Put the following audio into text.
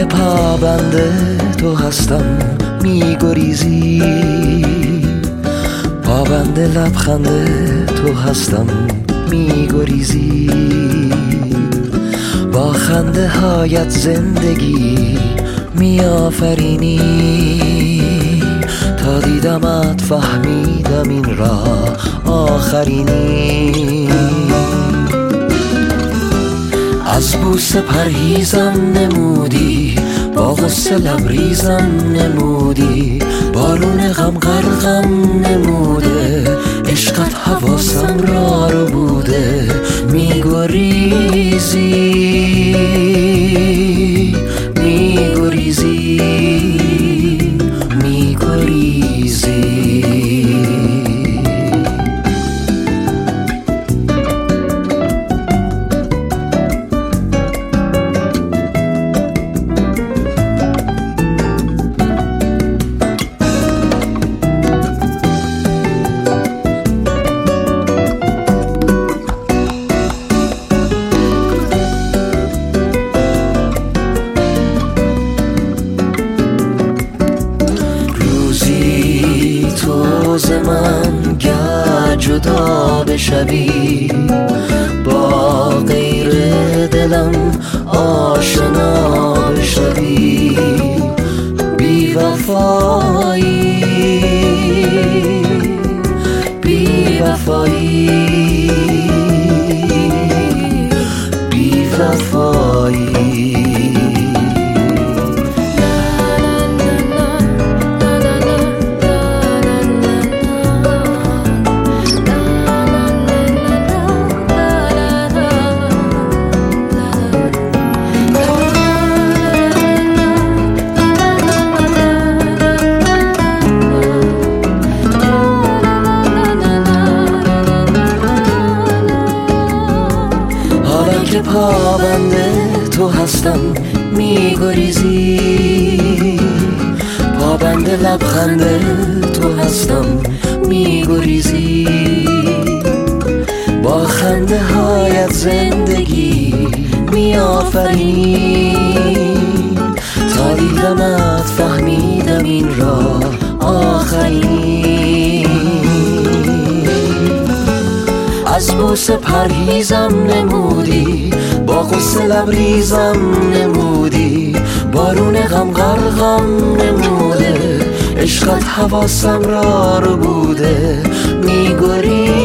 پابند تو هستم میگریزی، پابند لبخند تو هستم میگریزی، با خنده هایت زندگی میآفرینی، تا دیدمت فهمیدم این راه آخرینی. از بوسه پرهیزم نمودی، با غصه لبریزم نمودی، بارون غم غرقم نموده، عشقت حواسم را رو بوده، میگریزی میگریزی میگریزی. ز من گر جدا بشوی، با غیر دلم آشنا بشوی، بی وفایی بی وفایی بی وفایی. که پابند تو هستم میگریزی، پابند لبخند تو هستم میگریزی، با خنده هایت زندگی میآفرینی، تا دیدمت فهمیدم این راه آخرینی. از بوسه پرهیزم نمودی، با غصه لبریزم نمودی، بارون غم غرقم نموده، عشقت حواسم را رو بوده، میگریزی